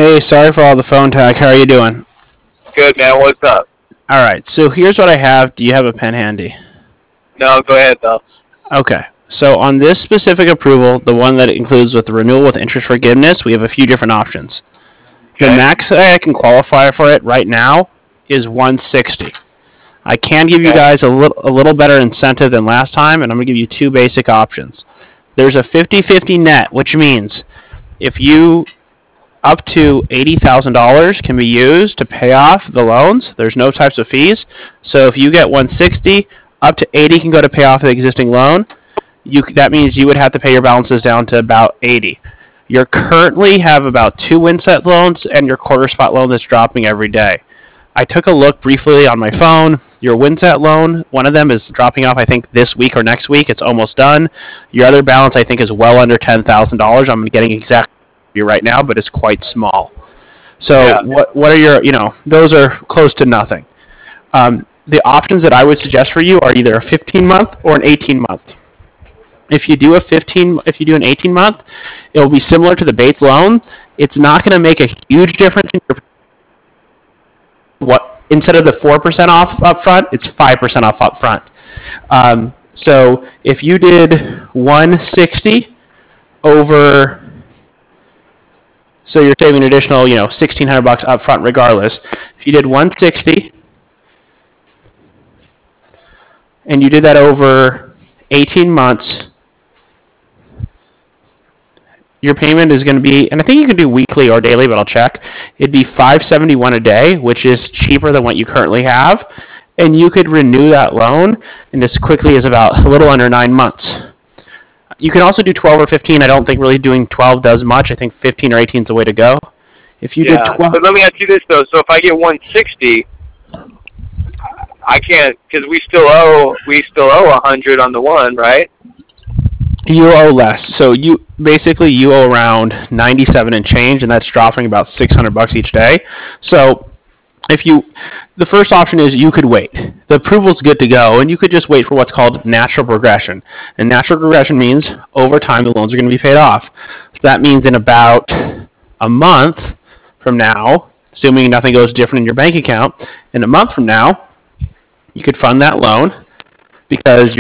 Hey, sorry for all the phone tag. How are you doing? Good, man. What's up? All right, so here's what I have. Do you have a pen handy? No, go ahead, though. Okay. So on this specific approval, the one that includes with the renewal with interest forgiveness, we have a few different options. The Okay. max that I can qualify for it right now is 160. I can give you Okay. guys a little better incentive than last time, and I'm going to give you two basic options. There's a 50-50 net, which means if you up to $80,000 can be used to pay off the loans. There's no types of fees. So if you get 160, up to 80 can go to pay off the existing loan. That means you would have to pay your balances down to about 80. You currently have about two Winset loans and your quarter spot loan that's dropping every day. I took a look briefly on my phone. Your Winset loan, one of them is dropping off, I think, this week or next week. It's almost done. Your other balance, I think, is well under $10,000. I'm getting exact right now, but it's quite small. So Yeah. what are your, those are close to nothing. The options that I would suggest for you are either a 15-month or an 18-month. If you do an 18-month, it will be similar to the Bates loan. It's not going to make a huge difference in your instead of the 4% off up front, it's 5% off up front. So if you did 160 over, so you're saving an additional, $1,600 up front regardless. If you did 160 and you did that over 18 months, your payment is going to be, and I think you can do weekly or daily, but I'll check. It'd be $571 a day, which is cheaper than what you currently have, and you could renew that loan in as quickly as about a little under 9 months. You can also do 12 or 15. I don't think really doing 12 does much. I think 15 or 18 is the way to go. If you did 12, But let me ask you this, though. So if I get 160, I can't, because we still owe 100 on the one, right? you owe less. So you owe around 97 and change, and that's dropping about $600 each day. So the first option is you could wait. The approval's good to go, and you could just wait for what's called natural progression. And natural progression means over time the loans are going to be paid off. So that means in about a month from now, assuming nothing goes different in your bank account, in a month from now, you could fund that loan because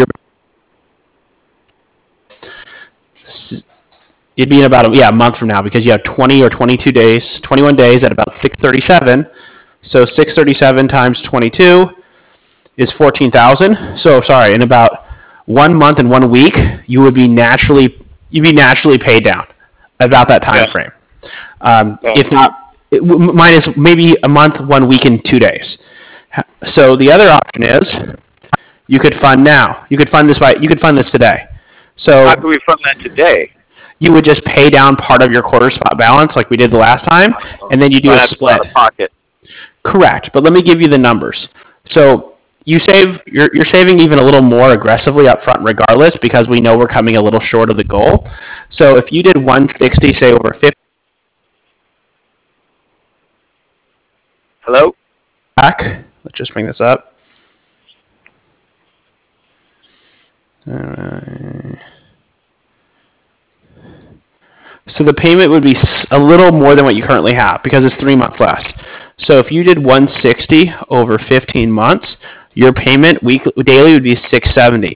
it'd be in about a month from now because you have 20 or 22 days, 21 days at about 637. So 637 times 22 is 14,000. So sorry, in about 1 month and 1 week, you'd be naturally paid down about that time frame. If not, minus maybe a month, 1 week, and 2 days. So the other option is you could fund now. You could fund this today. So how can we fund that today? You would just pay down part of your quarter spot balance like we did the last time, and then you do a split. Out of pocket. Correct, but let me give you the numbers. So you're saving even a little more aggressively up front regardless because we know we're coming a little short of the goal. So if you did 160, say over 50. Hello? Back. Let's just bring this up. All right. So the payment would be a little more than what you currently have because it's 3 months less. So if you did 160 over 15 months, your payment daily would be 670.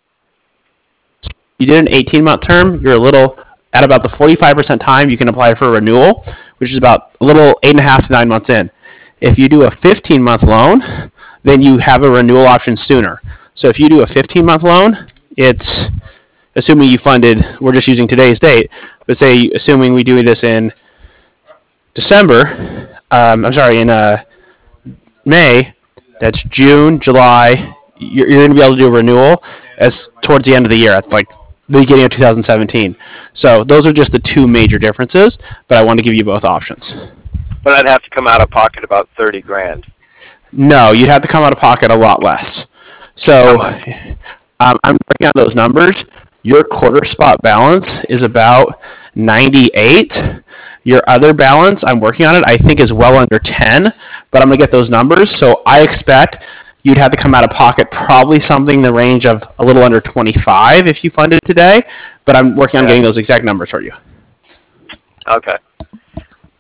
You did an 18-month term, you're at about the 45% time you can apply for a renewal, which is about a little 8.5 to 9 months in. If you do a 15-month loan, then you have a renewal option sooner. So if you do a 15-month loan, it's assuming you funded, we're just using today's date, but say assuming we do this in December, in May, that's June, July, you're going to be able to do a renewal as towards the end of the year, at like the beginning of 2017. So those are just the two major differences, but I want to give you both options. But I'd have to come out of pocket about 30 grand. No, you'd have to come out of pocket a lot less. So I'm breaking out those numbers. Your quarter spot balance is about 98. Your other balance, I'm working on it, I think is well under 10, but I'm going to get those numbers. So I expect you'd have to come out of pocket probably something in the range of a little under 25 if you funded today, but I'm working on getting those exact numbers for you. Okay.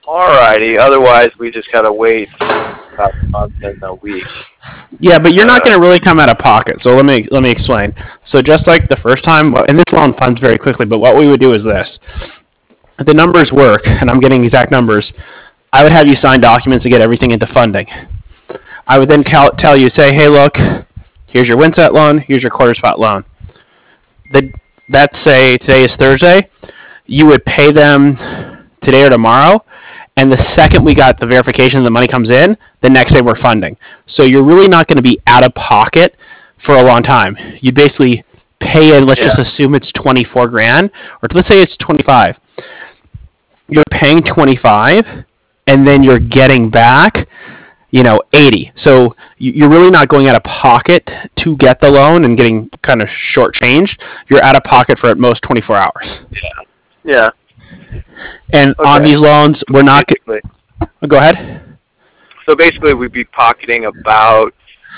Alrighty. Otherwise, we just gotta wait about a month and a week. Yeah, but you're not going to really come out of pocket. So let me explain. So just like the first time, and this loan funds very quickly, but what we would do is this. If the numbers work, and I'm getting exact numbers, I would have you sign documents to get everything into funding. I would then tell you, say, hey, look, here's your Winset loan, here's your quarter spot loan. Let's say today is Thursday. You would pay them today or tomorrow, and the second we got the verification the money comes in, the next day we're funding. So you're really not going to be out of pocket for a long time. You basically pay in, let's just assume it's 24 grand, or let's say it's 25. You're paying 25, and then you're getting back, 80. So you're really not going out of pocket to get the loan and getting kind of shortchanged. You're out of pocket for at most 24 hours. Yeah. And on these loans, we're not. Go ahead. So basically, we'd be pocketing about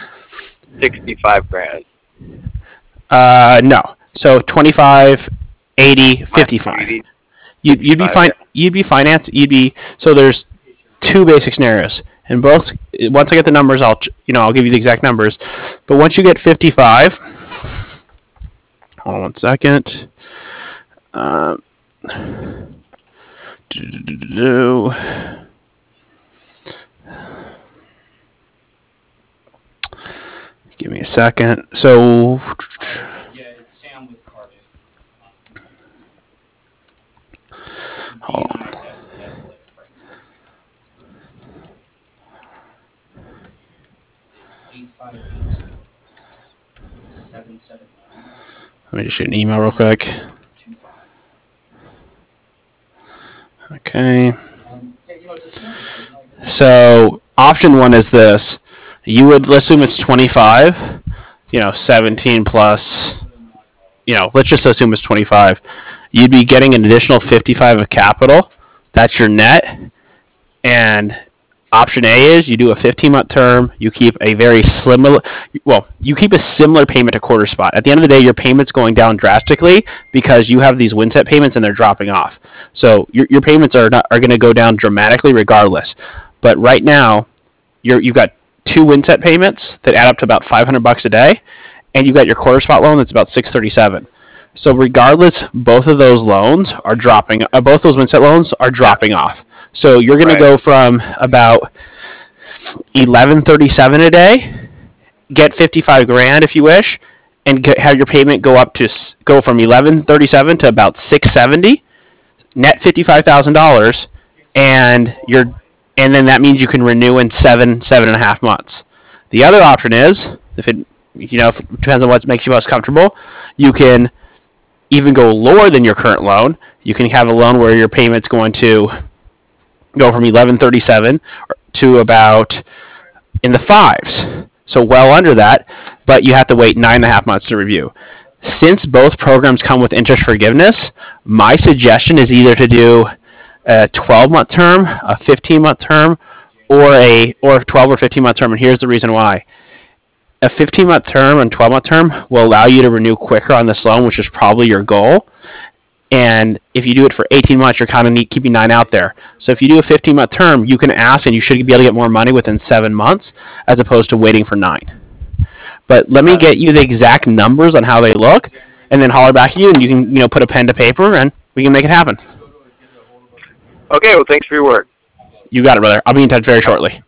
65 grand. No. So 25, 80, 55. 80. You'd be fine. You'd be financed. So there's two basic scenarios, and both. Once I get the numbers, I'll give you the exact numbers. But once you get 55, hold on one second. Give me a second. So. Yeah, it's Sam with Cardiff. Hold on. Let me just shoot an email real quick. Okay. So option one is this. You would, let's assume it's 25, 17 plus, let's just assume it's 25. You'd be getting an additional 55 of capital. That's your net. And option A is you do a 15-month term. You keep a you keep a similar payment to quarter spot. At the end of the day, your payment's going down drastically because you have these Winset payments and they're dropping off. So your payments are going to go down dramatically regardless. But right now, you've got two Winset payments that add up to about $500 a day, and you've got your quarter spot loan that's about $637. So regardless, both of those loans are dropping. Both those Winset loans are dropping off. So you're going to go from about $1137 a day, get 55 grand if you wish, and have your payment go from $1137 to about $670, net $55,000, and then that means you can renew in 7.5 months. The other option is, if it depends on what makes you most comfortable, you can even go lower than your current loan. You can have a loan where your payment's going to go from $1137 to about in the fives, so well under that, but you have to wait 9.5 months to review. Since both programs come with interest forgiveness, my suggestion is either to do a 12-month term, a 15-month term, or a 12 or 15-month term, and here's the reason why. A 15-month term and 12-month term will allow you to renew quicker on this loan, which is probably your goal. And if you do it for 18 months, you're kind of keeping 9 out there. So if you do a 15-month term, you can ask and you should be able to get more money within 7 months as opposed to waiting for 9. But let me get you the exact numbers on how they look, and then holler back at you, and you can put a pen to paper, and we can make it happen. Okay, well, thanks for your work. You got it, brother. I'll be in touch very shortly.